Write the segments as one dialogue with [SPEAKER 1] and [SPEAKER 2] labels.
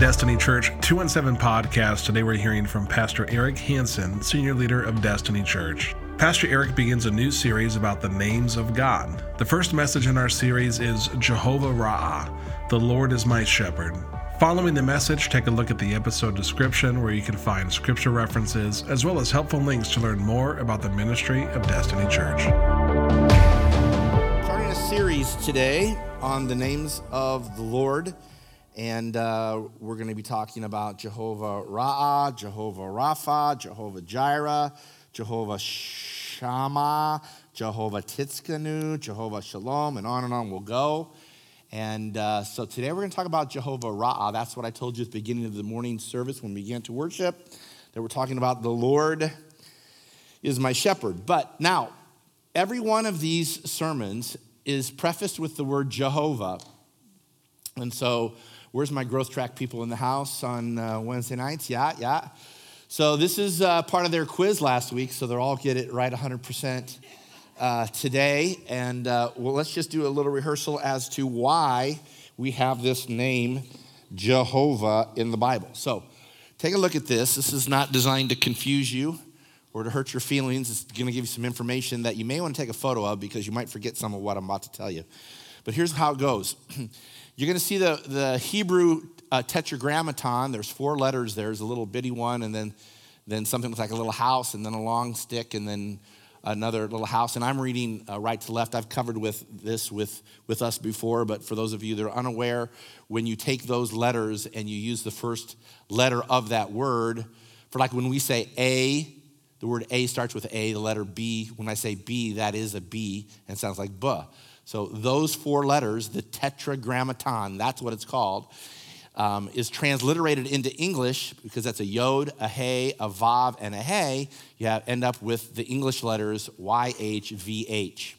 [SPEAKER 1] Destiny Church 217 podcast. Today we're hearing from Pastor Eric Hansen, senior leader of Destiny Church. Pastor Eric begins a new series about the names of God. The first message in our series is Jehovah Ra'ah, the Lord is my shepherd. Following the message, take a look at the episode description where you can find scripture references as well as helpful links to learn more about the ministry of Destiny Church.
[SPEAKER 2] Starting a series today on the names of the Lord. And we're going to be talking about Jehovah Ra'ah, Jehovah Rapha, Jehovah Jireh, Jehovah Shammah, Jehovah Tzidkenu, Jehovah Shalom, and on we'll go. And so today we're going to talk about Jehovah Ra'ah. That's what I told you at the beginning of the morning service when we began to worship, that we're talking about the Lord is my shepherd. But now, every one of these sermons is prefaced with the word Jehovah. And so, where's my growth track people in the house on Wednesday nights? Yeah. So this is part of their quiz last week, so they'll all get it right 100% today. And let's just do a little rehearsal as to why we have this name Jehovah in the Bible. So take a look at this. This is not designed to confuse you or to hurt your feelings. It's going to give you some information that you may want to take a photo of because you might forget some of what I'm about to tell you. But here's how it goes. You're going to see the Hebrew tetragrammaton. There's 4 letters. There's a little bitty one, and then something like a little house, and then a long stick, and then another little house. And I'm reading right to left. I've covered this with us before, but for those of you that are unaware, when you take those letters and you use the first letter of that word, for like when we say A, the word A starts with A, the letter B. When I say B, that is a B, and it sounds like buh. So those 4 letters, the tetragrammaton, that's what it's called, is transliterated into English because that's a yod, a hey, a vav, and a hey. You end up with the English letters YHVH.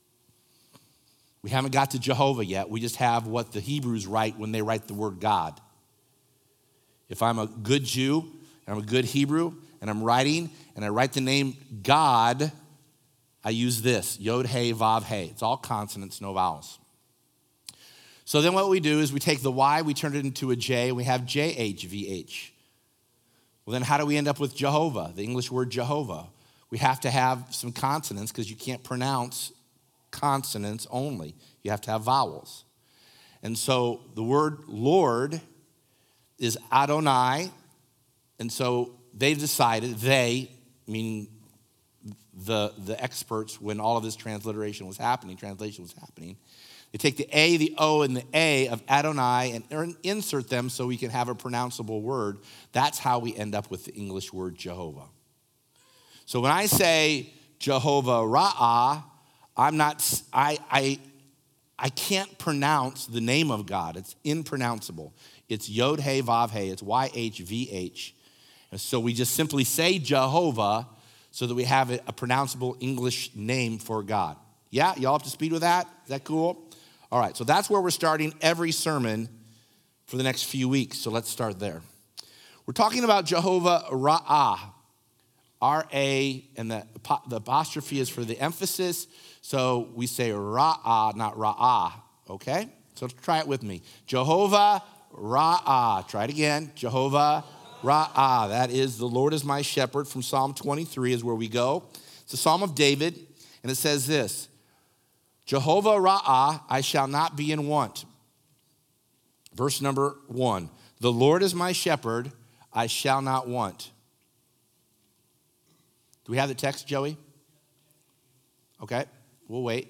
[SPEAKER 2] We haven't got to Jehovah yet. We just have what the Hebrews write when they write the word God. If I'm a good Jew and I'm a good Hebrew and I'm writing and I write the name God, I use this, yod, hey, vav, hey. It's all consonants, no vowels. So then what we do is we take the Y, we turn it into a J, and we have JHVH. Well, then how do we end up with Jehovah, the English word Jehovah? We have to have some consonants because you can't pronounce consonants only. You have to have vowels. And so the word Lord is Adonai, and so they've decided, meaning the experts, when all of this translation was happening, they take the A, the O, and the A of Adonai and insert them so we can have a pronounceable word. That's how we end up with the English word Jehovah. So when I say Jehovah Ra'ah, I can't pronounce the name of God. It's impronounceable. It's Yod, Hey, Vav, Hey. It's YHVH. And so we just simply say Jehovah so that we have a pronounceable English name for God. Yeah, y'all up to speed with that? Is that cool? All right, so that's where we're starting every sermon for the next few weeks. So let's start there. We're talking about Jehovah Ra'ah, R-A, and the apostrophe is for the emphasis. So we say Ra'ah, not Ra'ah, okay? So try it with me. Jehovah Ra'ah. Try it again. Jehovah Ra'ah, that is, the Lord is my shepherd from Psalm 23 is where we go. It's a Psalm of David, and it says this, Jehovah Ra'ah, I shall not be in want. Verse number 1, the Lord is my shepherd, I shall not want. Do we have the text, Joey? Okay, we'll wait.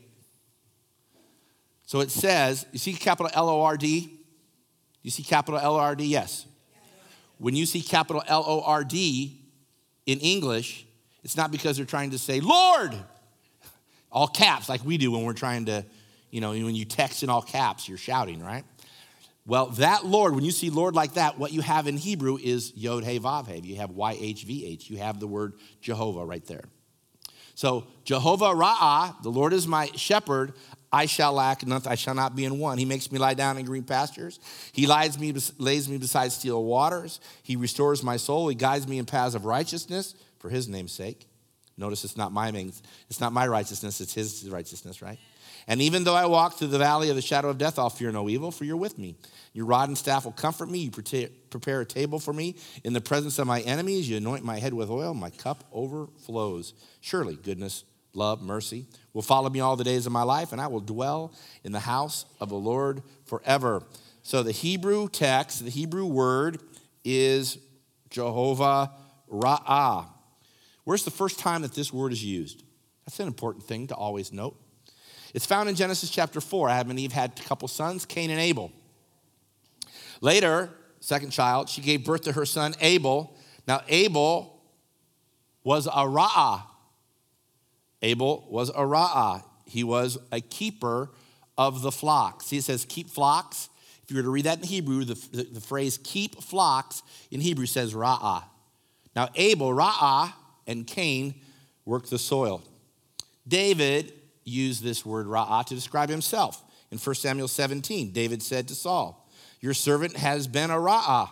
[SPEAKER 2] So it says, you see capital L-O-R-D? You see capital L-O-R-D? Yes. When you see capital L-O-R-D in English, it's not because they're trying to say, Lord, all caps like we do when we're trying to, when you text in all caps, you're shouting, right? Well, that Lord, when you see Lord like that, what you have in Hebrew is Yod, Hey, Vav, Hey. You have YHVH. You have the word Jehovah right there. So Jehovah Ra'ah, the Lord is my shepherd, I shall lack nothing, I shall not be in want. He makes me lie down in green pastures. He lays me beside still waters. He restores my soul. He guides me in paths of righteousness for his name's sake. Notice it's not my righteousness, it's his righteousness, right? And even though I walk through the valley of the shadow of death, I'll fear no evil, for you're with me. Your rod and staff will comfort me. You prepare a table for me in the presence of my enemies. You anoint my head with oil. My cup overflows. Surely goodness, love, mercy will follow me all the days of my life, and I will dwell in the house of the Lord forever. So the Hebrew text, the Hebrew word is Jehovah Ra'ah. Where's the first time that this word is used? That's an important thing to always note. It's found in Genesis chapter 4. Adam and Eve had a couple sons, Cain and Abel. Later, second child, she gave birth to her son Abel. Now, Abel was a Ra'ah. Abel was a Ra'ah. He was a keeper of the flocks. See, it says keep flocks. If you were to read that in Hebrew, the phrase keep flocks in Hebrew says Ra'ah. Now, Abel, Ra'ah, and Cain worked the soil. David used this word Ra'ah to describe himself. In 1 Samuel 17, David said to Saul, your servant has been a Ra'ah.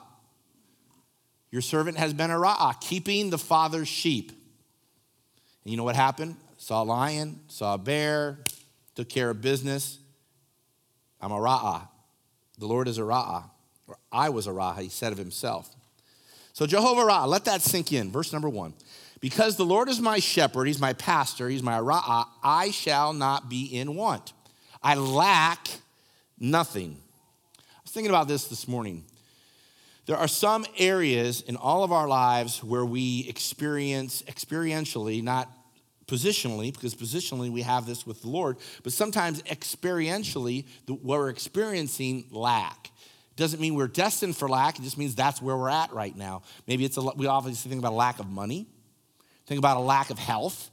[SPEAKER 2] Your servant has been a Ra'ah, keeping the father's sheep. And you know what happened? Saw a lion, saw a bear, took care of business. I'm a Ra'ah. The Lord is a Ra'ah. Or I was a Ra'ah, he said of himself. So Jehovah Ra'ah, let that sink in. Verse number 1. Because the Lord is my shepherd, he's my pastor, he's my Ra'ah, I shall not be in want. I lack nothing. I was thinking about this morning. There are some areas in all of our lives where we experience experientially, not positionally, because positionally we have this with the Lord, but sometimes experientially we're experiencing lack. Doesn't mean we're destined for lack, it just means that's where we're at right now. Maybe we obviously think about a lack of money, think about a lack of health.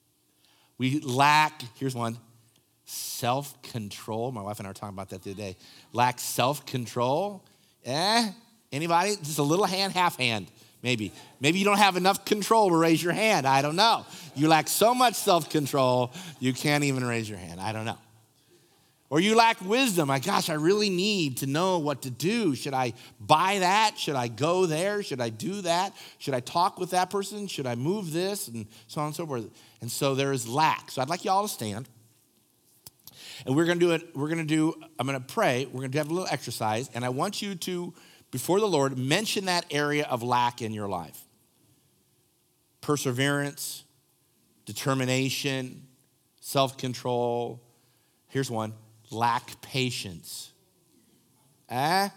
[SPEAKER 2] We lack, here's one, self-control. My wife and I were talking about that the other day. Lack self-control. Anybody? Just a little hand, half hand, maybe. Maybe you don't have enough control to raise your hand. I don't know. You lack so much self-control, you can't even raise your hand. I don't know. Or you lack wisdom. My gosh, I really need to know what to do. Should I buy that? Should I go there? Should I do that? Should I talk with that person? Should I move this? And so on and so forth. And so there is lack. So I'd like you all to stand. And I'm going to pray. We're going to have a little exercise. And I want you to, before the Lord, mention that area of lack in your life. Perseverance, determination, self-control. Here's one. Lack patience. Lack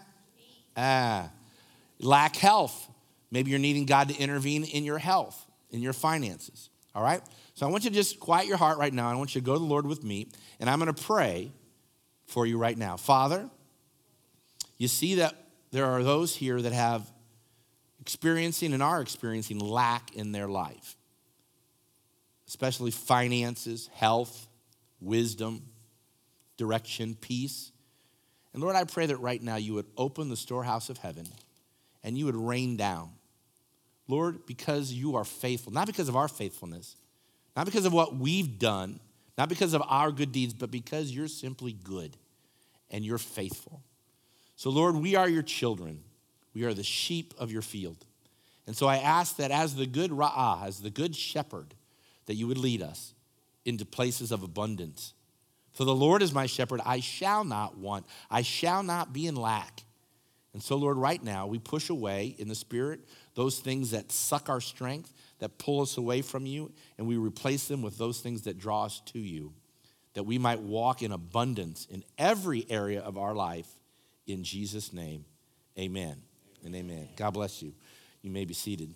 [SPEAKER 2] health. Maybe you're needing God to intervene in your health, in your finances. All right? So I want you to just quiet your heart right now. I want you to go to the Lord with me, and I'm going to pray for you right now. Father, you see that there are those here that have experiencing and are experiencing lack in their life, especially finances, health, wisdom, direction, peace. And Lord, I pray that right now you would open the storehouse of heaven and you would rain down. Lord, because you are faithful, not because of our faithfulness, not because of what we've done, not because of our good deeds, but because you're simply good and you're faithful. So Lord, we are your children. We are the sheep of your field. And so I ask that as the good Ra'ah, as the good shepherd, that you would lead us into places of abundance. For the Lord is my shepherd, I shall not want, I shall not be in lack. And so, Lord, right now, we push away in the Spirit those things that suck our strength, that pull us away from you, and we replace them with those things that draw us to you, that we might walk in abundance in every area of our life. In Jesus' name, amen and amen. God bless you. You may be seated.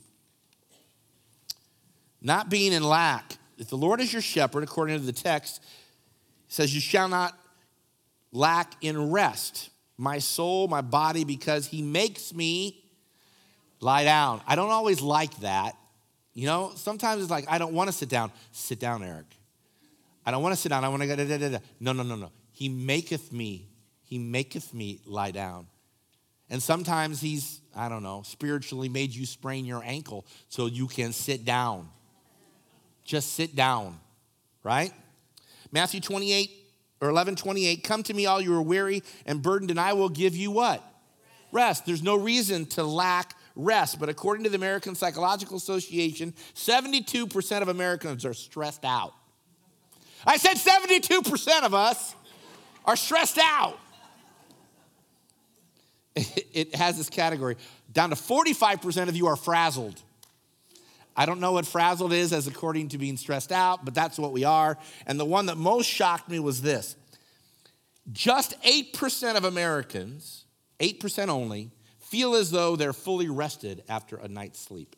[SPEAKER 2] Not being in lack. If the Lord is your shepherd, according to the text, it says, you shall not lack in rest, my soul, my body, because he makes me lie down. I don't always like that. You know, sometimes it's like, I don't want to sit down. Sit down, Eric. I don't want to sit down. I want to go, No. He maketh me lie down. And sometimes he's, spiritually made you sprain your ankle so you can sit down. Just sit down, right? Matthew 11:28, come to me all you are weary and burdened, and I will give you what? Rest. There's no reason to lack rest. But according to the American Psychological Association, 72% of Americans are stressed out. I said 72% of us are stressed out. It has this category. Down to 45% of you are frazzled. I don't know what frazzled is as according to being stressed out, but that's what we are. And the one that most shocked me was this. Just 8% of Americans, 8% only, feel as though they're fully rested after a night's sleep.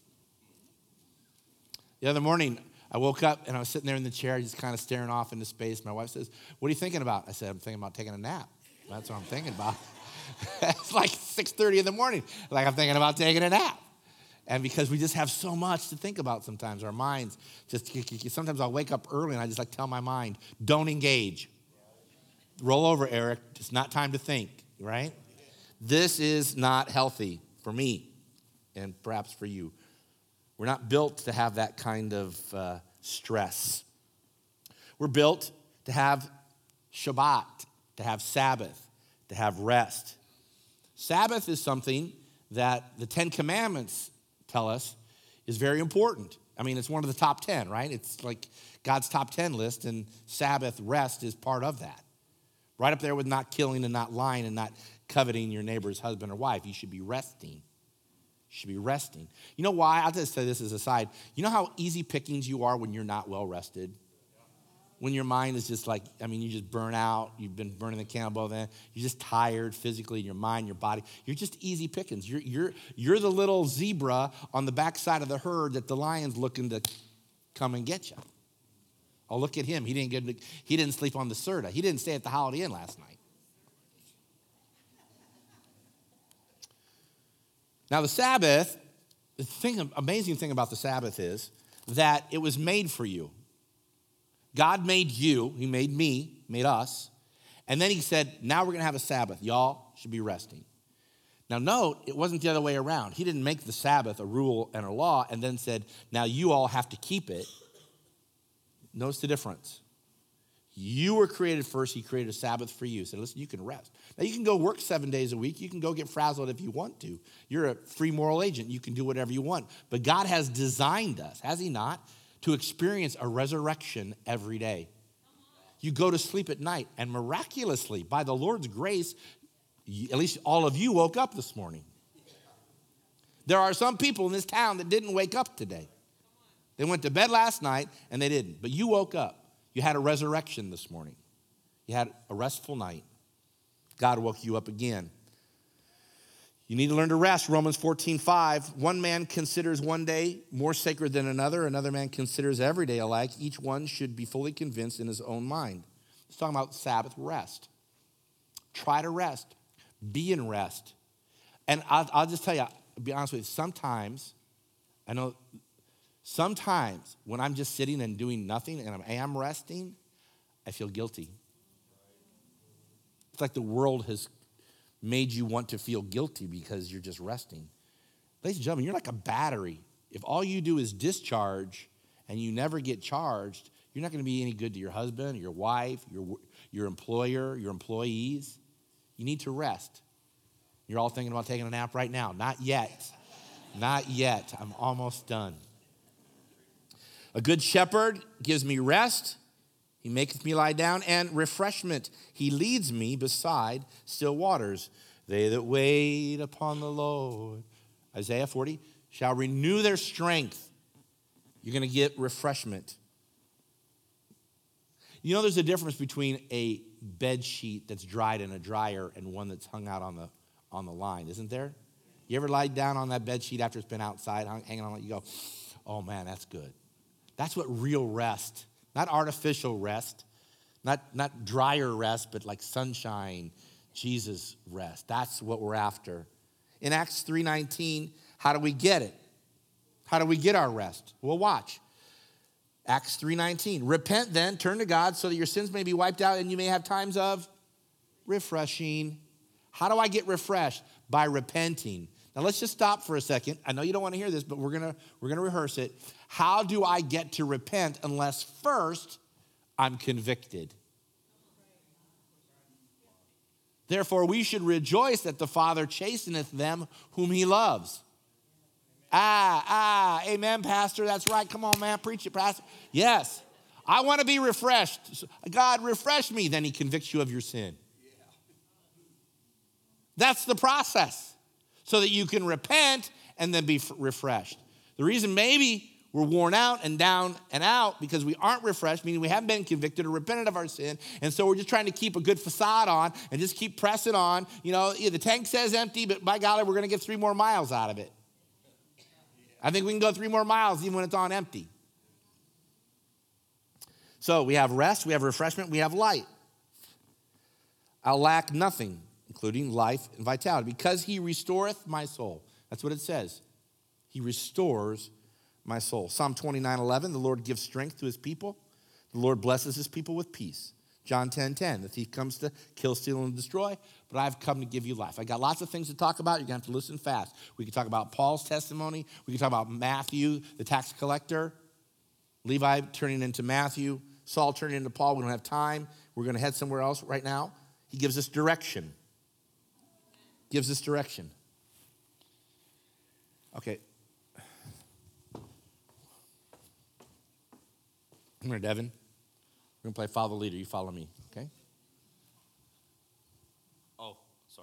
[SPEAKER 2] The other morning, I woke up and I was sitting there in the chair, just kind of staring off into space. My wife says, "What are you thinking about?" I said, "I'm thinking about taking a nap." That's what I'm thinking about. It's like 6:30 in the morning. Like, I'm thinking about taking a nap. And because we just have so much to think about sometimes, our minds just, sometimes I'll wake up early and I just like tell my mind, don't engage. Roll over, Eric. It's not time to think, right? This is not healthy for me and perhaps for you. We're not built to have that kind of stress. We're built to have Shabbat, to have Sabbath, to have rest. Sabbath is something that the Ten Commandments tell us is very important. I mean, it's one of the top 10, right? It's like God's top 10 list, and Sabbath rest is part of that. Right up there with not killing and not lying and not coveting your neighbor's husband or wife. You should be resting. You should be resting. You know why? I'll just say this as a side. You know how easy pickings you are when you're not well rested? When your mind is just like, you just burn out. You've been burning the candle then. You're just tired physically in your mind, your body. You're just easy pickings. You're the little zebra on the backside of the herd that the lion's looking to come and get you. Oh, look at him. He didn't sleep on the Serta. He didn't stay at the Holiday Inn last night. Now, the Sabbath, amazing thing about the Sabbath is that it was made for you. God made you, he made me, made us, and then he said, now we're going to have a Sabbath. Y'all should be resting. Now note, it wasn't the other way around. He didn't make the Sabbath a rule and a law and then said, now you all have to keep it. Notice the difference. You were created first. He created a Sabbath for you. He said, listen, you can rest. Now you can go work 7 days a week. You can go get frazzled if you want to. You're a free moral agent. You can do whatever you want. But God has designed us, has he not, to experience a resurrection every day. You go to sleep at night, and miraculously, by the Lord's grace, at least all of you woke up this morning. There are some people in this town that didn't wake up today. They went to bed last night, and they didn't. But you woke up. You had a resurrection this morning. You had a restful night. God woke you up again. You need to learn to rest. Romans 14:5. One man considers one day more sacred than another. Another man considers every day alike. Each one should be fully convinced in his own mind. It's talking about Sabbath rest. Try to rest. Be in rest. And I'll just tell you, I'll be honest with you, sometimes when I'm just sitting and doing nothing and I am resting, I feel guilty. It's like the world has made you want to feel guilty because you're just resting. Ladies and gentlemen, you're like a battery. If all you do is discharge and you never get charged, you're not going to be any good to your husband, your wife, your employer, your employees. You need to rest. You're all thinking about taking a nap right now. Not yet. Not yet. I'm almost done. A good shepherd gives me rest. He maketh me lie down, and refreshment. He leads me beside still waters. They that wait upon the Lord, Isaiah 40, shall renew their strength. You're going to get refreshment. You know there's a difference between a bed sheet that's dried in a dryer and one that's hung out on the line, isn't there? You ever lie down on that bed sheet after it's been outside, hanging on it, you go, oh man, that's good. That's what real rest, not artificial rest, not drier rest, but like sunshine, Jesus rest. That's what we're after. In Acts 3:19, how do we get it? How do we get our rest? Well, watch. Acts 3:19. Repent then, turn to God so that your sins may be wiped out and you may have times of refreshing. How do I get refreshed? By repenting. Now let's just stop for a second. I know you don't want to hear this, but we're gonna rehearse it. How do I get to repent unless first I'm convicted? Therefore, we should rejoice that the Father chasteneth them whom he loves. Amen, Pastor. That's right. Come on, man. Preach it, Pastor. Yes. I want to be refreshed. God, refresh me. Then he convicts you of your sin. That's the process. So that you can repent and then be refreshed. The reason maybe we're worn out and down and out because we aren't refreshed, meaning we haven't been convicted or repented of our sin. And so we're just trying to keep a good facade on and just keep pressing on. You know, the tank says empty, but by golly, we're going to get 3 more miles out of it. I think we can go 3 more miles even when it's on empty. So we have rest, we have refreshment, we have light. I'll lack nothing, including life and vitality, because he restoreth my soul. That's what it says. He restores my soul. Psalm 29:11, the Lord gives strength to his people. The Lord blesses his people with peace. John 10:10, the thief comes to kill, steal, and destroy, but I've come to give you life. I got lots of things to talk about. You're going to have to listen fast. We can talk about Paul's testimony. We can talk about Matthew, the tax collector. Levi turning into Matthew. Saul turning into Paul. We don't have time. We're going to head somewhere else right now. He gives us direction. Gives us direction. Okay. Come here, Devin. We're going to play Follow the Leader. You follow me, okay?
[SPEAKER 3] Oh, sorry.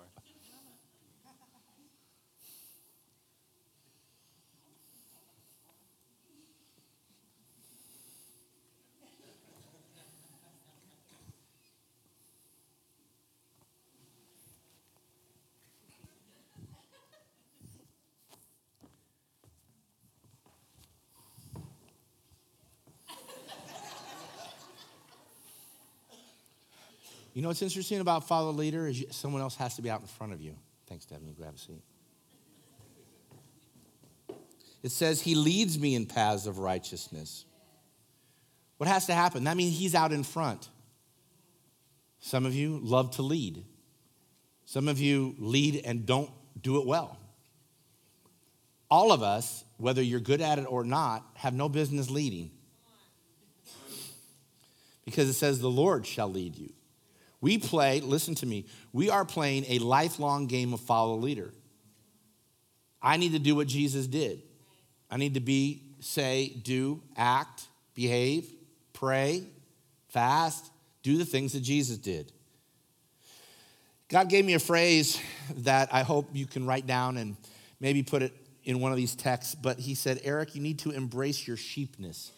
[SPEAKER 2] You know what's interesting about follow the leader is someone else has to be out in front of you. Thanks, Devin. You grab a seat. It says he leads me in paths of righteousness. What has to happen? That means he's out in front. Some of you love to lead. Some of you lead and don't do it well. All of us, whether you're good at it or not, have no business leading. Because it says the Lord shall lead you. We play, listen to me, we are playing a lifelong game of follow the leader. I need to do what Jesus did. I need to be, say, do, act, behave, pray, fast, do the things that Jesus did. God gave me a phrase that I hope you can write down and maybe put it in one of these texts, but he said, Eric, you need to embrace your sheepness.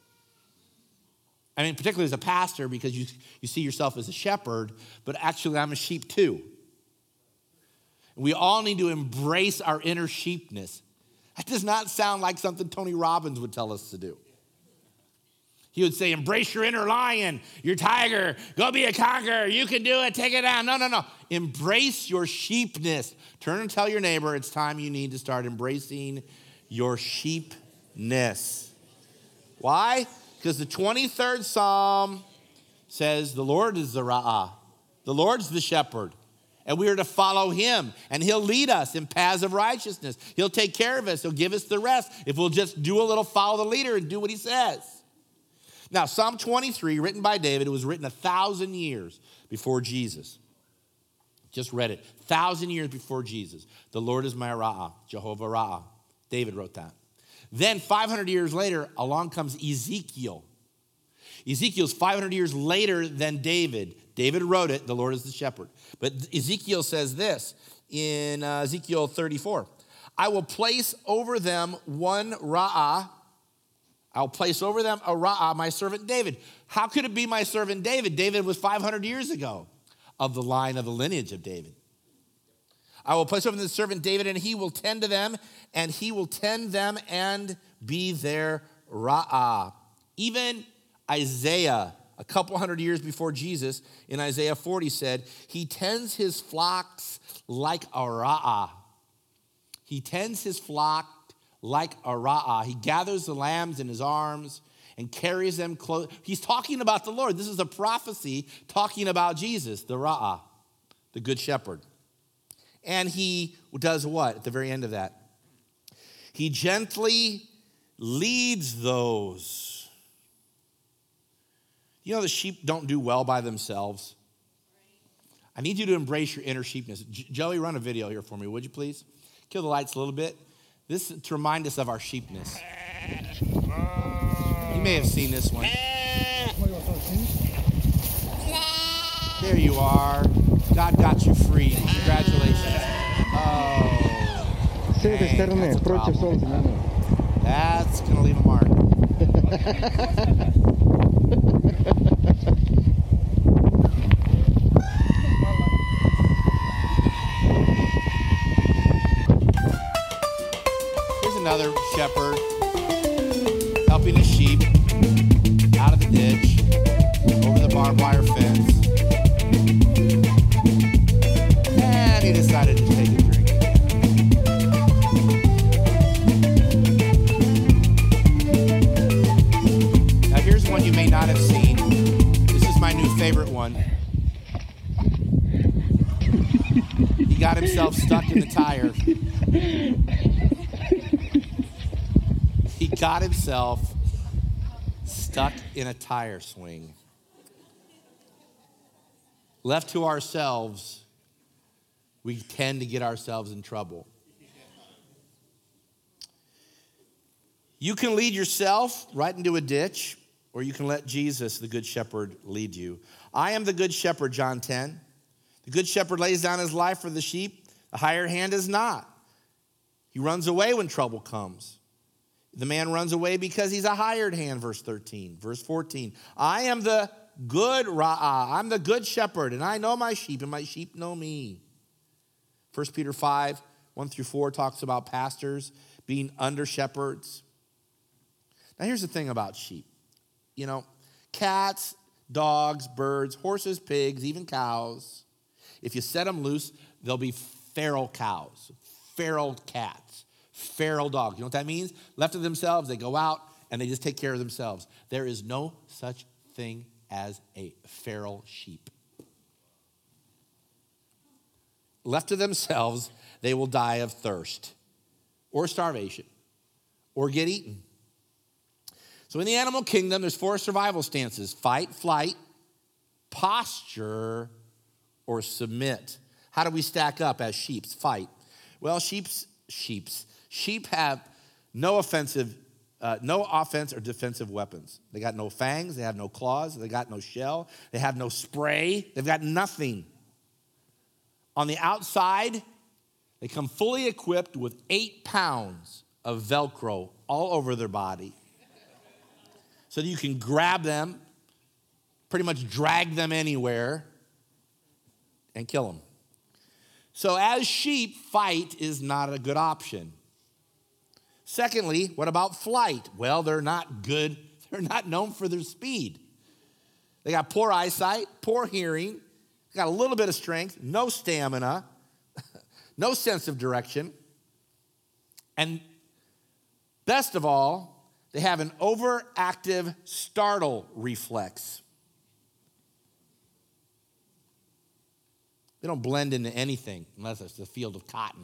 [SPEAKER 2] I mean, particularly as a pastor, because you see yourself as a shepherd, but actually I'm a sheep too. We all need to embrace our inner sheepness. That does not sound like something Tony Robbins would tell us to do. He would say, embrace your inner lion, your tiger, go be a conqueror, you can do it, take it down. No. Embrace your sheepness. Turn and tell your neighbor it's time you need to start embracing your sheepness. Why? Because the 23rd Psalm says the Lord is the Ra'ah. The Lord's the shepherd. And we are to follow him. And he'll lead us in paths of righteousness. He'll take care of us. He'll give us the rest if we'll just do a little follow the leader and do what he says. Now, Psalm 23, written by David, it was written 1,000 years before Jesus. Just read it. 1,000 years before Jesus. The Lord is my Ra'ah, Jehovah Ra'ah. David wrote that. Then 500 years later, along comes Ezekiel. Ezekiel's 500 years later than David. David wrote it, the Lord is the shepherd. But Ezekiel says this in Ezekiel 34. I will place over them one Ra'ah. I'll place over them a Ra'ah, my servant David. How could it be my servant David? David was 500 years ago of the line of the lineage of David. I will place over them the servant David, and he will tend to them, and he will tend them and be their Ra'ah. Even Isaiah, a couple hundred years before Jesus, in Isaiah 40 said, he tends his flocks like a Ra'ah. He tends his flock like a Ra'ah. He gathers the lambs in his arms and carries them close. He's talking about the Lord. This is a prophecy talking about Jesus, the Ra'ah, the good shepherd. And he does what at the very end of that? He gently leads those. You know the sheep don't do well by themselves. I need you to embrace your inner sheepness. Joey, run a video here for me, would you please? Kill the lights a little bit. This is to remind us of our sheepness. You may have seen this one. There you are. God got you free. Congratulations. Oh.
[SPEAKER 3] С этой стороны, против солнца не надо.
[SPEAKER 2] That's going to leave a mark. Here's another shepherd helping his sheep out of the ditch, over the barbed wire fence. And he decided to take a drink again. Now here's one you may not have seen. This is my new favorite one. He got himself stuck in the tire. He got himself stuck in a tire swing. Left to ourselves, we tend to get ourselves in trouble. You can lead yourself right into a ditch, or you can let Jesus, the Good Shepherd, lead you. I am the Good Shepherd, John 10. The Good Shepherd lays down his life for the sheep. The hired hand is not. He runs away when trouble comes. The man runs away because he's a hired hand, verse 13. Verse 14, I am the good Ra'ah. I'm the good shepherd, and I know my sheep, and my sheep know me. 1 Peter 5, 1 through 4 talks about pastors being under shepherds. Now here's the thing about sheep. You know, cats, dogs, birds, horses, pigs, even cows. If you set them loose, they'll be feral cows, feral cats, feral dogs. You know what that means? Left to themselves, they go out and they just take care of themselves. There is no such thing as a feral sheep. Left to themselves, they will die of thirst or starvation or get eaten. So in the animal kingdom, there's 4 survival stances: fight, flight, posture, or submit. How do we stack up as sheep? Fight. Well, sheep have no offense or defensive weapons. They got no fangs, they have no claws, they got no shell, they have no spray, they've got nothing. On the outside, they come fully equipped with 8 pounds of Velcro all over their body. So that you can grab them, pretty much drag them anywhere, and kill them. So as sheep, fight is not a good option. Secondly, what about flight? Well, they're not good. They're not known for their speed. They got poor eyesight, poor hearing, they got a little bit of strength, no stamina, no sense of direction. And best of all, they have an overactive startle reflex. They don't blend into anything unless it's a field of cotton.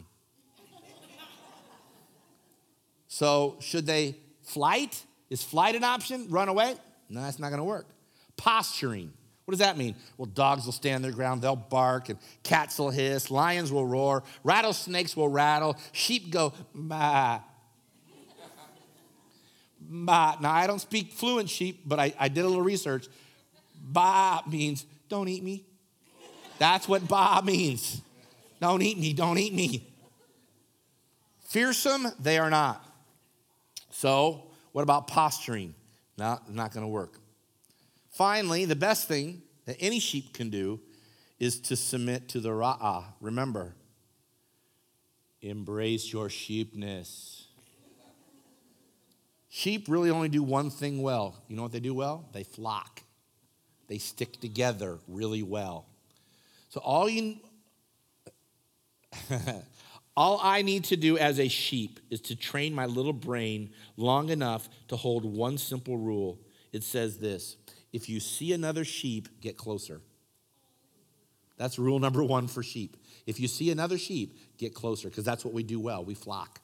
[SPEAKER 2] So should they flight? Is flight an option? Run away? No, that's not going to work. Posturing. What does that mean? Well, dogs will stand their ground. They'll bark, and cats will hiss. Lions will roar. Rattlesnakes will rattle. Sheep go, bah. Bah. Now, I don't speak fluent sheep, but I did a little research. Bah means, don't eat me. That's what bah means. Don't eat me, don't eat me. Fearsome, they are not. So, what about posturing? No, not going to work. Finally, the best thing that any sheep can do is to submit to the Ra'ah. Remember, embrace your sheepness. Sheep really only do one thing well. You know what they do well? They flock. They stick together really well. So all I need to do as a sheep is to train my little brain long enough to hold one simple rule. It says this: if you see another sheep, get closer. That's rule number 1 for sheep. If you see another sheep, get closer, because that's what we do well. We flock.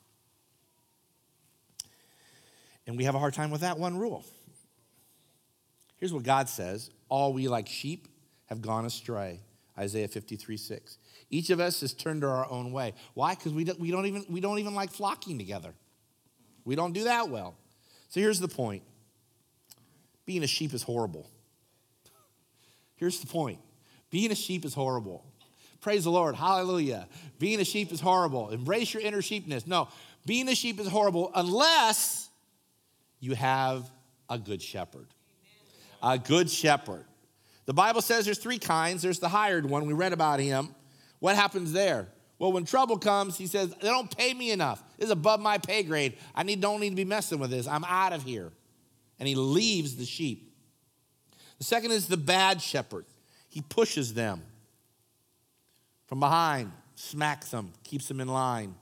[SPEAKER 2] And we have a hard time with that one rule. Here's what God says: all we like sheep have gone astray. Isaiah 53:6. Each of us has turned to our own way. Why? Because we don't even like flocking together. We don't do that well. So here's the point. Being a sheep is horrible. Here's the point. Being a sheep is horrible. Praise the Lord. Hallelujah. Being a sheep is horrible. Embrace your inner sheepness. No, being a sheep is horrible unless you have a good shepherd. A good shepherd. The Bible says there's three kinds. There's the hired one. We read about him. What happens there? Well, when trouble comes, he says, they don't pay me enough. This is above my pay grade. I don't need to be messing with this. I'm out of here. And he leaves the sheep. The second is the bad shepherd. He pushes them from behind, smacks them, keeps them in line.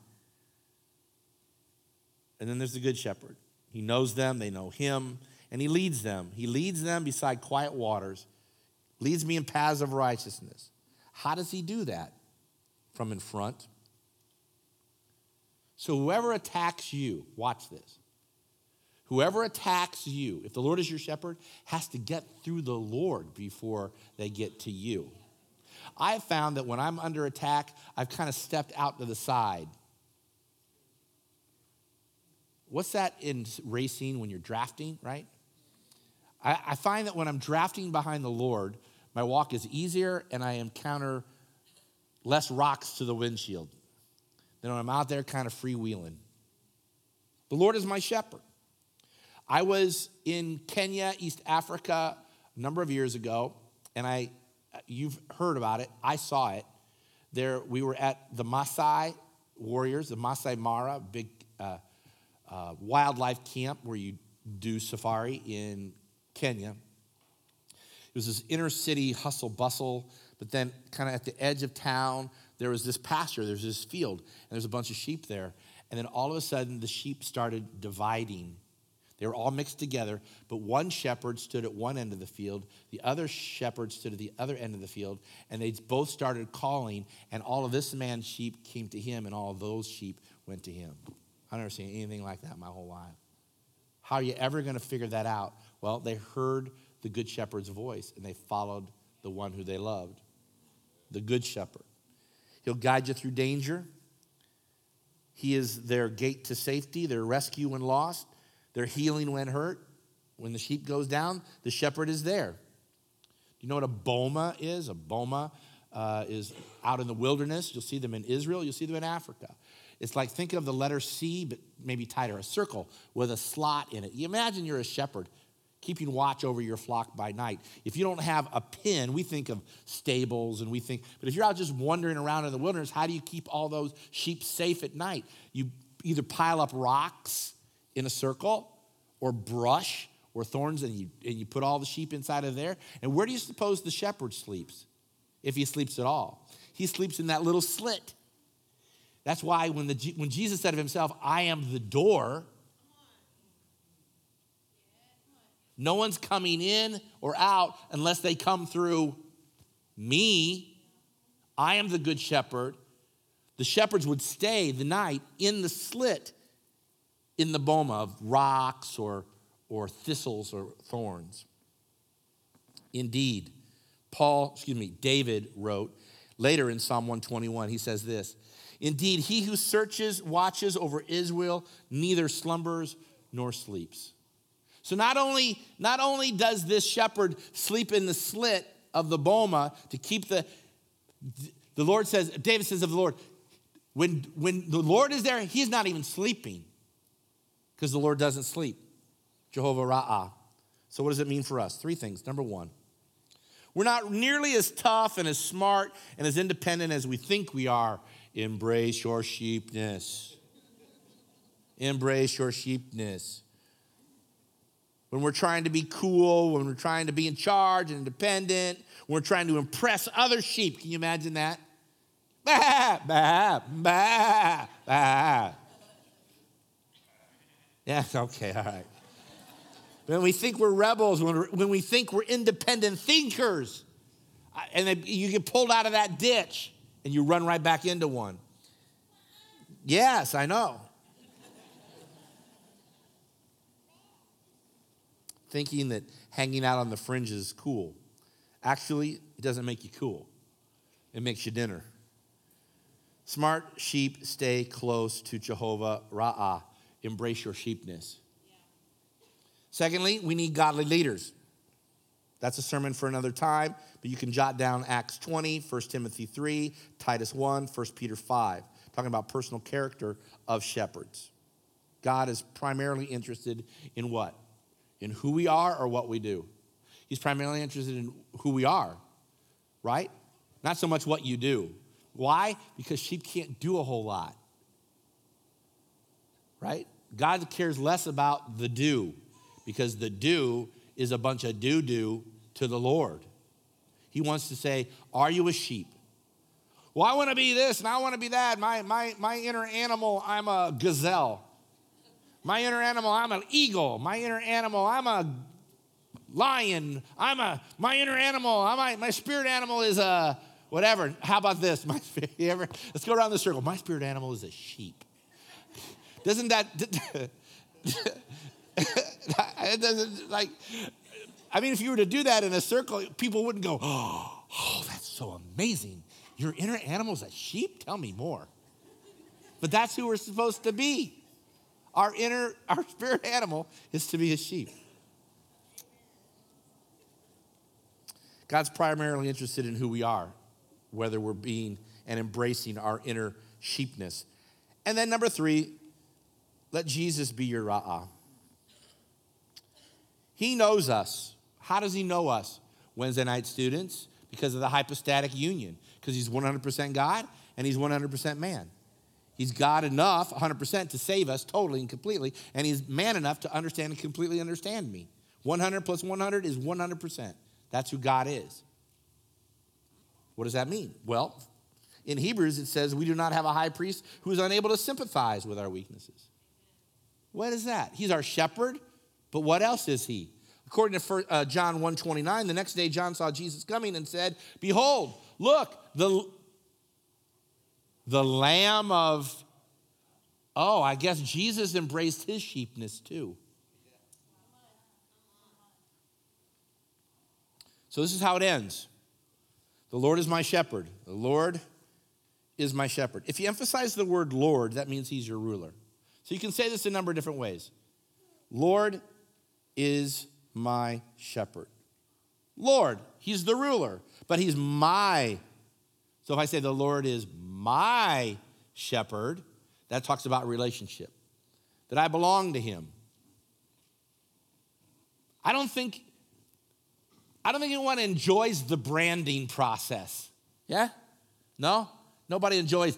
[SPEAKER 2] And then there's the good shepherd. He knows them, they know him, and he leads them. He leads them beside quiet waters, leads me in paths of righteousness. How does he do that? From in front. So whoever attacks you, watch this. Whoever attacks you, if the Lord is your shepherd, has to get through the Lord before they get to you. I have found that when I'm under attack, I've kind of stepped out to the side. What's that in racing when you're drafting, right? I find that when I'm drafting behind the Lord, my walk is easier and I encounter less rocks to the windshield than when I'm out there kind of freewheeling. The Lord is my shepherd. I was in Kenya, East Africa, a number of years ago, and you've heard about it. I saw it. There, we were at the Maasai warriors, the Maasai Mara, big wildlife camp where you do safari in Kenya. It was this inner city hustle bustle, but then kind of at the edge of town, there was this pasture, there's this field, and there's a bunch of sheep there. And then all of a sudden, the sheep started dividing. They were all mixed together, but one shepherd stood at one end of the field, the other shepherd stood at the other end of the field, and they both started calling, and all of this man's sheep came to him, and all of those sheep went to him. I've never seen anything like that in my whole life. How are you ever going to figure that out? Well, they heard the good shepherd's voice, and they followed the one who they loved, the good shepherd. He'll guide you through danger. He is their gate to safety, their rescue when lost, their healing when hurt. When the sheep goes down, the shepherd is there. Do you know what a boma is? A boma is out in the wilderness. You'll see them in Israel. You'll see them in Africa. It's like, think of the letter C, but maybe tighter, a circle with a slot in it. You imagine you're a shepherd keeping watch over your flock by night. If you don't have a pen, we think of stables but if you're out just wandering around in the wilderness, how do you keep all those sheep safe at night? You either pile up rocks in a circle or brush or thorns and you put all the sheep inside of there. And where do you suppose the shepherd sleeps? If he sleeps at all. He sleeps in that little slit. That's why when Jesus said of himself, I am the door, no one's coming in or out unless they come through me. I am the good shepherd. The shepherds would stay the night in the slit in the boma of rocks or thistles or thorns. Indeed, David wrote later in Psalm 121, he says this, indeed, he who watches over Israel, neither slumbers nor sleeps. So not only does this shepherd sleep in the slit of the boma to keep the Lord says, David says of the Lord, when the Lord is there, he's not even sleeping because the Lord doesn't sleep. Jehovah Ra'ah. So what does it mean for us? Three things. Number one, we're not nearly as tough and as smart and as independent as we think we are. Embrace your sheepness. Embrace your sheepness. When we're trying to be cool, when we're trying to be in charge and independent, when we're trying to impress other sheep. Can you imagine that? Bah, bah, bah, bah. Yeah, okay, all right. When we think we're rebels, when we think we're independent thinkers, and then you get pulled out of that ditch and you run right back into one. Yes, I know. Thinking that hanging out on the fringe is cool. Actually, it doesn't make you cool. It makes you dinner. Smart sheep stay close to Jehovah Ra'ah. Embrace your sheepness. Secondly, we need godly leaders. That's a sermon for another time, but you can jot down Acts 20, 1 Timothy 3, Titus 1, 1 Peter 5, talking about personal character of shepherds. God is primarily interested in what? In who we are or what we do. He's primarily interested in who we are, right? Not so much what you do. Why? Because sheep can't do a whole lot, right? God cares less about the do, because the do is a bunch of do-do to the Lord. He wants to say, are you a sheep? Well, I want to be this and I want to be that. My inner animal, I'm a gazelle. My inner animal, I'm an eagle. My inner animal, I'm a lion. My inner animal, my spirit animal is a whatever. How about this? Let's go around the circle. My spirit animal is a sheep. Doesn't that, it doesn't like, I mean, if you were to do that in a circle, people wouldn't go, oh, that's so amazing. Your inner animal is a sheep? Tell me more. But that's who we're supposed to be. Our spirit animal is to be a sheep. God's primarily interested in who we are, whether we're being and embracing our inner sheepness. And then number 3, let Jesus be your Ra'ah. He knows us. How does he know us? Wednesday night students, because of the hypostatic union, because he's 100% God and he's 100% man. He's God enough, 100%, to save us totally and completely, and he's man enough to understand and completely understand me. 100 plus 100 is 100%. That's who God is. What does that mean? Well, in Hebrews it says we do not have a high priest who is unable to sympathize with our weaknesses. What is that? He's our shepherd, but what else is he? According to John 1:29, the next day John saw Jesus coming and said, behold, look, the lamb of, I guess Jesus embraced his sheepness too. So this is how it ends. The Lord is my shepherd. The Lord is my shepherd. If you emphasize the word Lord, that means he's your ruler. So you can say this a number of different ways. Lord is my shepherd. Lord, he's the ruler, but he's my. So if I say the Lord is my shepherd, that talks about relationship, that I belong to him. I don't think anyone enjoys the branding process. Yeah? No? Nobody enjoys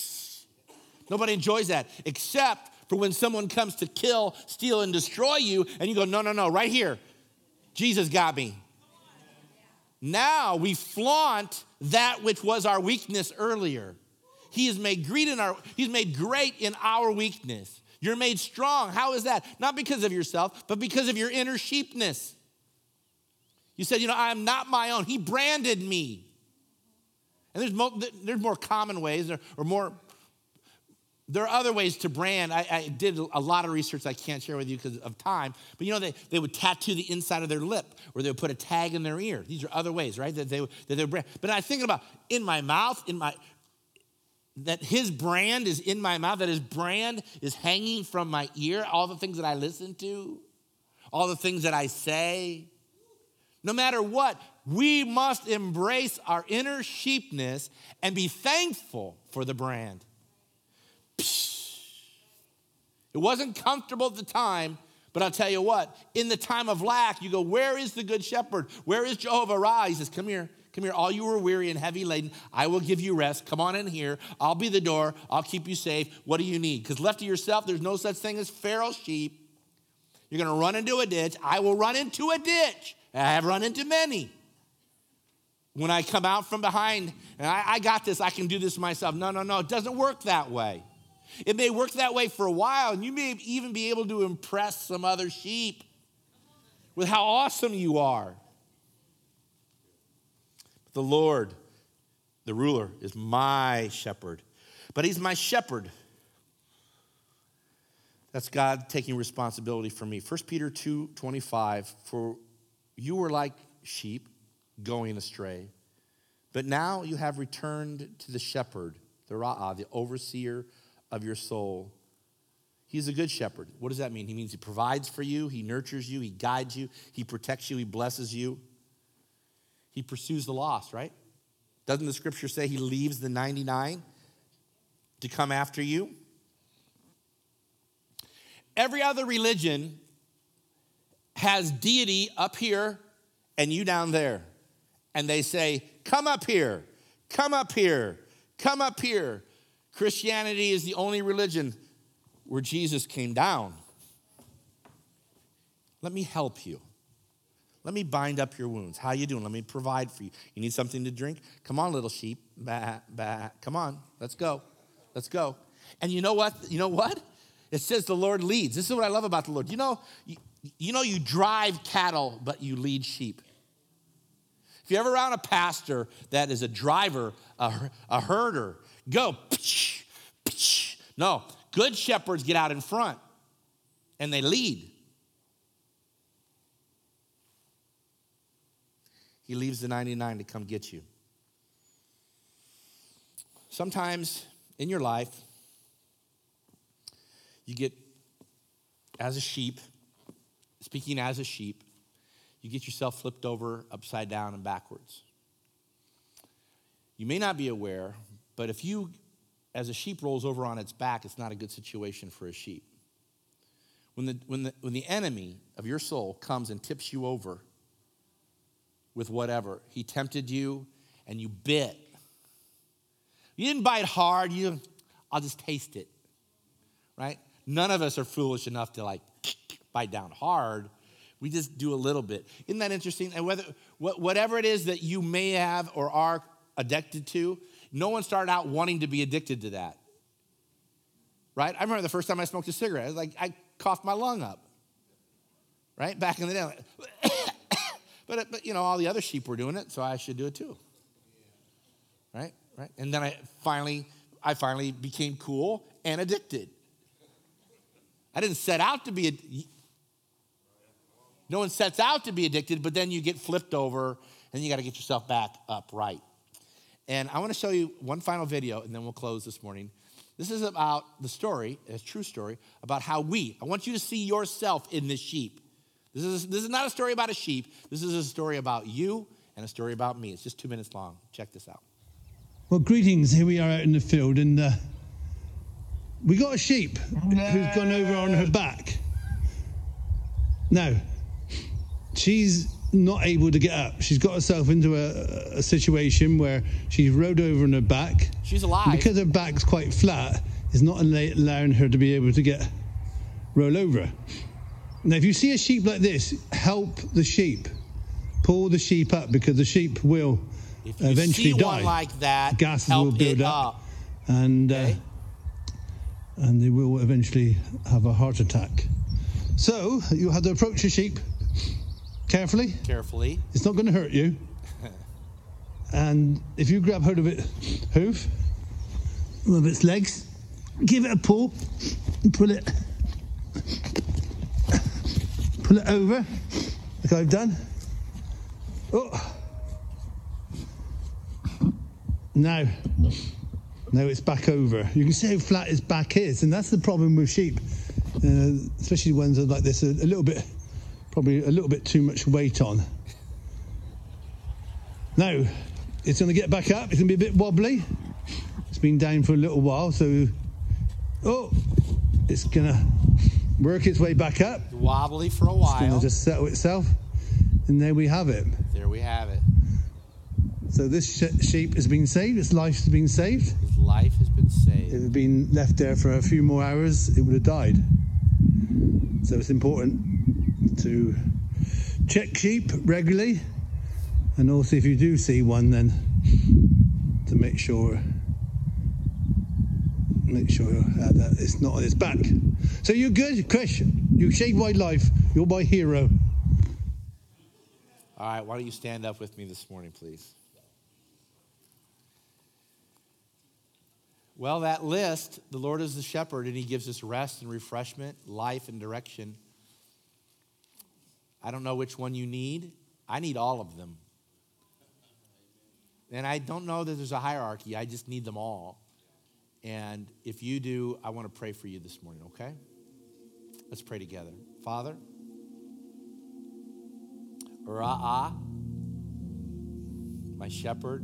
[SPEAKER 2] that, except for when someone comes to kill, steal, and destroy you, and you go, no, right here. Jesus got me. Now we flaunt that which was our weakness earlier. He is made great in our weakness. You're made strong. How is that? Not because of yourself, but because of your inner sheepness. You said, I am not my own. He branded me. And there's more common ways there are other ways to brand. I did a lot of research I can't share with you because of time. But they would tattoo the inside of their lip, or they would put a tag in their ear. These are other ways, right? That they would brand. But I think about in my mouth, that his brand is in my mouth, that his brand is hanging from my ear, all the things that I listen to, all the things that I say. No matter what, we must embrace our inner sheepness and be thankful for the brand. It wasn't comfortable at the time, but I'll tell you what, in the time of lack, you go, where is the good shepherd? Where is Jehovah Ra? He says, come here, all you who are weary and heavy laden, I will give you rest. Come on in here. I'll be the door. I'll keep you safe. What do you need? Because left to yourself, there's no such thing as feral sheep. You're going to run into a ditch. I will run into a ditch. I have run into many. When I come out from behind, and I got this, I can do this myself. No, it doesn't work that way. It may work that way for a while, and you may even be able to impress some other sheep with how awesome you are. The Lord, the ruler, is my shepherd. But he's my shepherd. That's God taking responsibility for me. 1 Peter 2:25, for you were like sheep going astray, But now you have returned to the shepherd, the Ra'ah, the overseer of your soul. He's a good shepherd. What does that mean? He means he provides for you, he nurtures you, he guides you, he protects you, he blesses you. He pursues the lost, right? Doesn't the scripture say he leaves the 99 to come after you? Every other religion has deity up here and you down there. And they say, come up here, come up here, come up here. Christianity is the only religion where Jesus came down. Let me help you. Let me bind up your wounds. How you doing? Let me provide for you. You need something to drink? Come on, little sheep. Bah, bah. Come on, let's go. Let's go. And you know what? You know what? It says the Lord leads. This is what I love about the Lord. You drive cattle, but you lead sheep. If you're ever around a pastor that is a driver, a herder, go. No, good shepherds get out in front and they lead. He leaves the 99 to come get you. Sometimes in your life, you get, as a sheep, speaking as a sheep, you get yourself flipped over, upside down, and backwards. You may not be aware, but if you, as a sheep rolls over on its back, it's not a good situation for a sheep. When the enemy of your soul comes and tips you over with whatever, he tempted you and you bit. You didn't bite hard, I'll just taste it, right? None of us are foolish enough to bite down hard. We just do a little bit. Isn't that interesting? And whatever it is that you may have or are addicted to, no one started out wanting to be addicted to that, right? I remember the first time I smoked a cigarette, I coughed my lung up, right? Back in the day. But all the other sheep were doing it, so I should do it too, right? And then I finally became cool and addicted. I didn't set out to be. No one sets out to be addicted, but then you get flipped over, and you got to get yourself back upright. And I want to show you one final video, and then we'll close this morning. This is about the story, a true story, about how I want you to see yourself in this sheep. This is not a story about a sheep. This is a story about you and a story about me. It's just 2 minutes long. Check this out.
[SPEAKER 4] Well, greetings. Here we are out in the field, and we got a sheep who's gone over on her back. Now, she's not able to get up. She's got herself into a situation where she's rode over on her back.
[SPEAKER 2] She's alive.
[SPEAKER 4] And because her back's quite flat, it's not allowing her to be able to roll over. Now, if you see a sheep like this, help the sheep. Pull the sheep up, because the sheep will eventually die. If you see one
[SPEAKER 2] like that,
[SPEAKER 4] gases will build up. And they will eventually have a heart attack. So you have to approach the sheep carefully.
[SPEAKER 2] Carefully.
[SPEAKER 4] It's not going to hurt you. And if you grab hold of its hoof, one of its legs, give it a pull, and pull it over, like I've done. Oh. Now it's back over. You can see how flat its back is, and that's the problem with sheep, especially ones that are like this, probably a little bit too much weight on. Now, it's going to get back up. It's going to be a bit wobbly. It's been down for a little while, so it's going to work its way back up.
[SPEAKER 2] Wobbly for a while.
[SPEAKER 4] It's going to just settle itself, and there we have it.
[SPEAKER 2] There we have it.
[SPEAKER 4] So this sheep has been saved. Its life has been saved.
[SPEAKER 2] His life has been saved.
[SPEAKER 4] If it had been left there for a few more hours, it would have died. So it's important to check sheep regularly, and also if you do see one, then to make sure that it's not on its back. So you're good, Chris. You saved my life. You're my hero.
[SPEAKER 2] All right, why don't you stand up with me this morning, please? Well, that list, the Lord is the shepherd, and he gives us rest and refreshment, life and direction. I don't know which one you need. I need all of them. And I don't know that there's a hierarchy. I just need them all. And if you do, I want to pray for you this morning, okay? Let's pray together. Father, Ra'ah, my shepherd.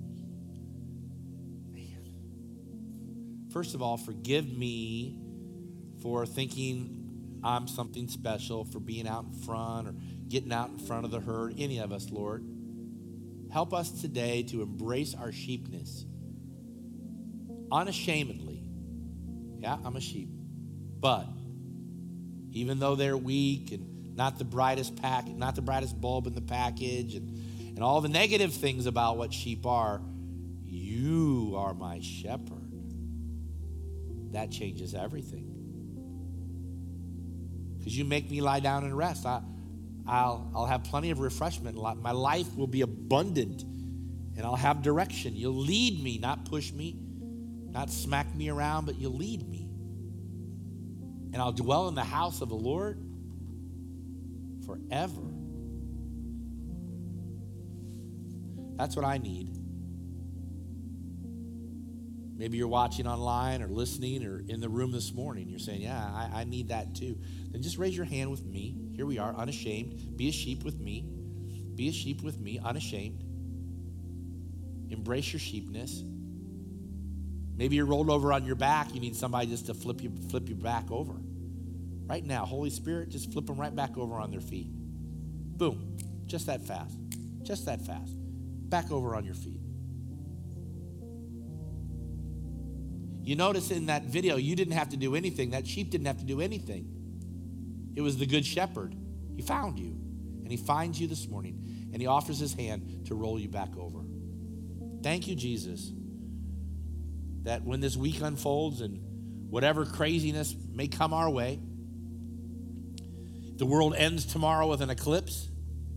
[SPEAKER 2] Man. First of all, forgive me for thinking I'm something special, for being out in front or getting out in front of the herd, any of us, Lord. Help us today to embrace our sheepness unashamedly. Yeah, I'm a sheep. But even though they're weak and not the brightest bulb in the package and all the negative things about what sheep are, you are my shepherd. That changes everything. Because you make me lie down and rest. I'll have plenty of refreshment. My life will be abundant, and I'll have direction. You'll lead me, not push me, not smack me around, but you'll lead me. And I'll dwell in the house of the Lord forever. That's what I need. Maybe you're watching online or listening or in the room this morning. You're saying, yeah, I need that too. Then just raise your hand with me. Here we are, unashamed. Be a sheep with me. Be a sheep with me, unashamed. Embrace your sheepness. Maybe you're rolled over on your back. You need somebody just to flip you back over. Right now, Holy Spirit, just flip them right back over on their feet. Boom. Just that fast. Just that fast. Back over on your feet. You notice in that video, you didn't have to do anything. That sheep didn't have to do anything. It was the good shepherd. He found you, and he finds you this morning, and he offers his hand to roll you back over. Thank you, Jesus, that when this week unfolds and whatever craziness may come our way, the world ends tomorrow with an eclipse,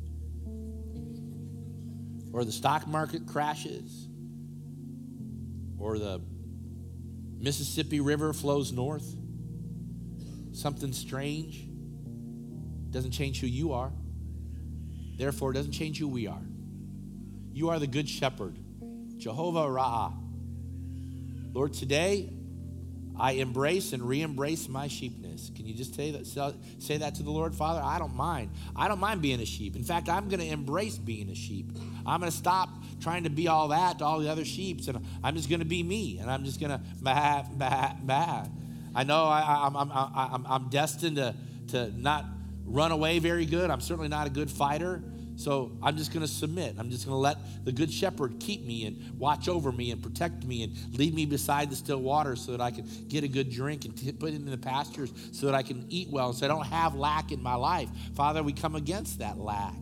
[SPEAKER 2] or the stock market crashes, or the Mississippi River flows north, something strange, doesn't change who you are. Therefore, it doesn't change who we are. You are the good shepherd, Jehovah Ra'ah. Lord, today, I embrace and re-embrace my sheepness. Can you just say that to the Lord? Father, I don't mind. I don't mind being a sheep. In fact, I'm going to embrace being a sheep. I'm going to stop trying to be all that to all the other sheep, and I'm just going to be me, and I'm just going to bah, bah, bah. I know I'm destined to not run away very good. I'm certainly not a good fighter. So I'm just going to submit. I'm just going to let the good shepherd keep me and watch over me and protect me and lead me beside the still waters so that I can get a good drink and put it in the pastures so that I can eat well and so I don't have lack in my life. Father, we come against that lack.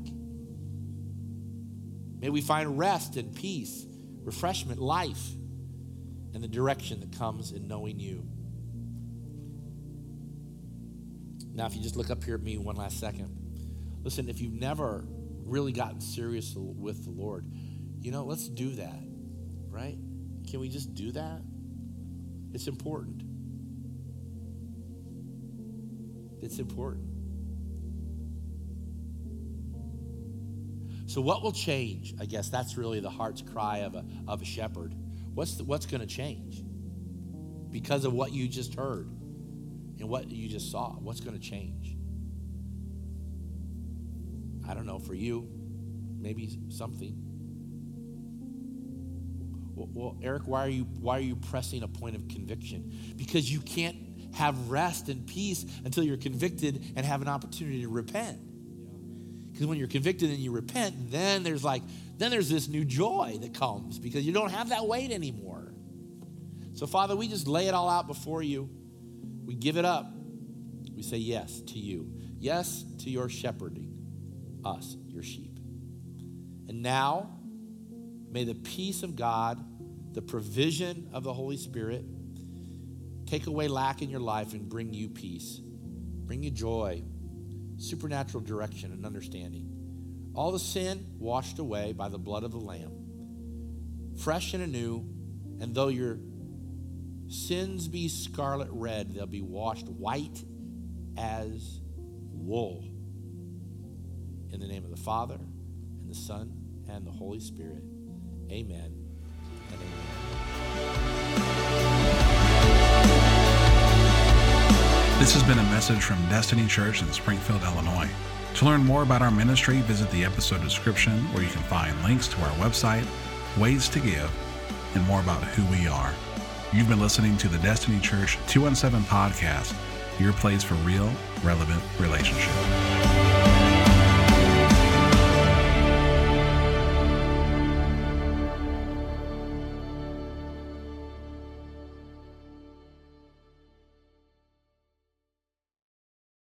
[SPEAKER 2] May we find rest and peace, refreshment, life, and the direction that comes in knowing you. Now, if you just look up here at me one last second. Listen, if you've never really gotten serious with the Lord, let's do that, right? Can we just do that? It's important. It's important. So what will change? I guess that's really the heart's cry of a shepherd. What's going to change? Because of what you just heard and what you just saw, what's going to change? I don't know, for you, maybe something. Well, Eric, why are you pressing a point of conviction? Because you can't have rest and peace until you're convicted and have an opportunity to repent. Because when you're convicted and you repent, then there's this new joy that comes because you don't have that weight anymore. So Father, we just lay it all out before you. We give it up. We say yes to you. Yes to your shepherding us, your sheep. And now, may the peace of God, the provision of the Holy Spirit, take away lack in your life and bring you peace, bring you joy, supernatural direction and understanding. All the sin washed away by the blood of the Lamb, fresh and anew, and though your sins be scarlet red, they'll be washed white as wool. In the name of the Father, and the Son, and the Holy Spirit. Amen and amen.
[SPEAKER 1] This has been a message from Destiny Church in Springfield, Illinois. To learn more about our ministry, visit the episode description where you can find links to our website, ways to give, and more about who we are. You've been listening to the Destiny Church 217 podcast, your place for real, relevant relationship.